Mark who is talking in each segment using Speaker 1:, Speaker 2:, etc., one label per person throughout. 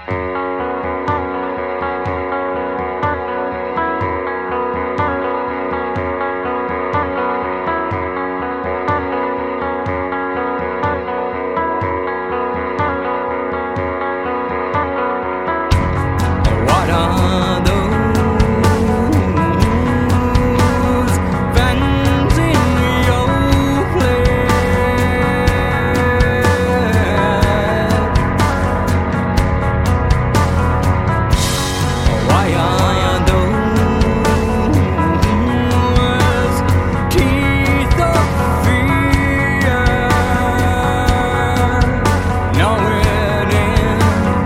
Speaker 1: What are those fans in your place? Why are those teeth of fear nowhere in?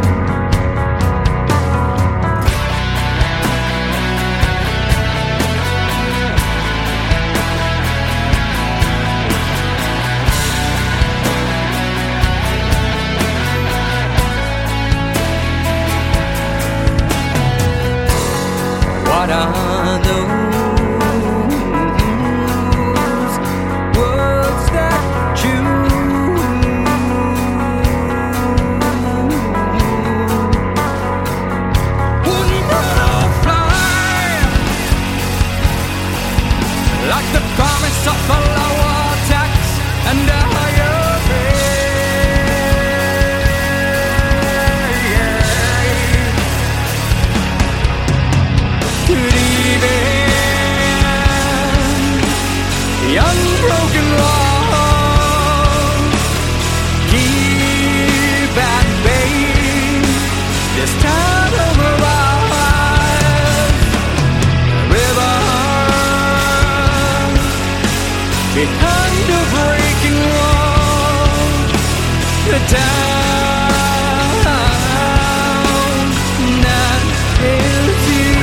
Speaker 1: What are those words that you wouldn't butterfly, like the promise of a lower tax and a higher pay? Could the unbroken law keep at bay this time over us? River behind the breaking wall, the town that is you.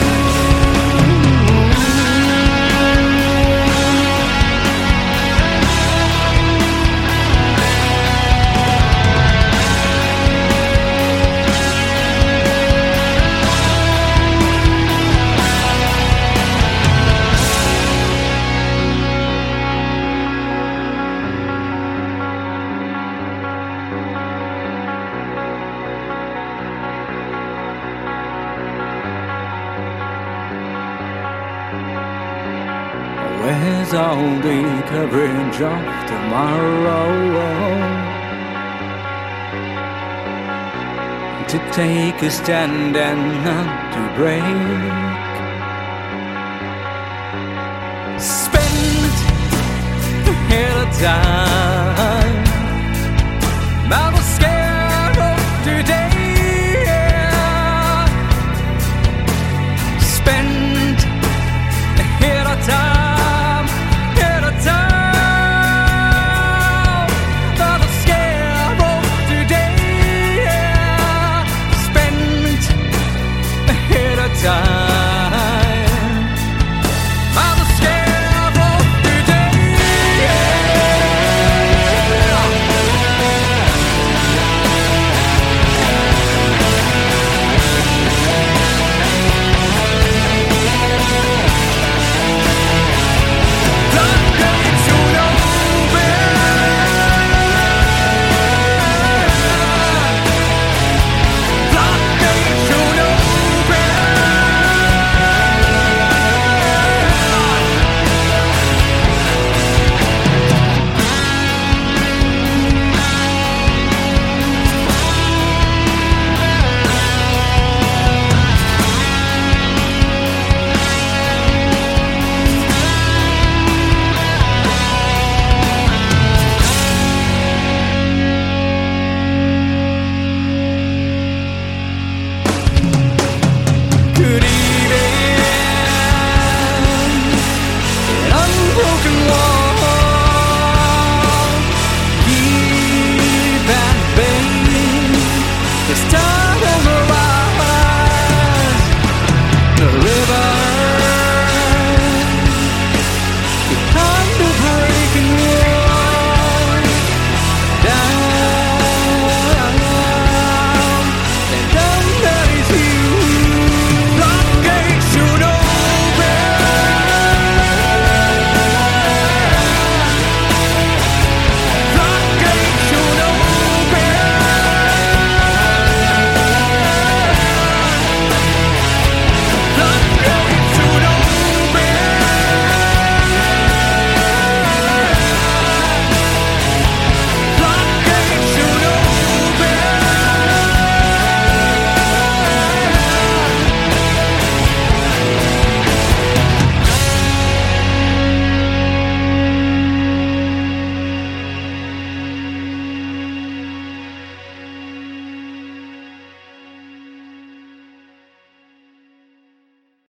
Speaker 1: Where's all the coverage of tomorrow to take a stand and not to break? Spend the hell of time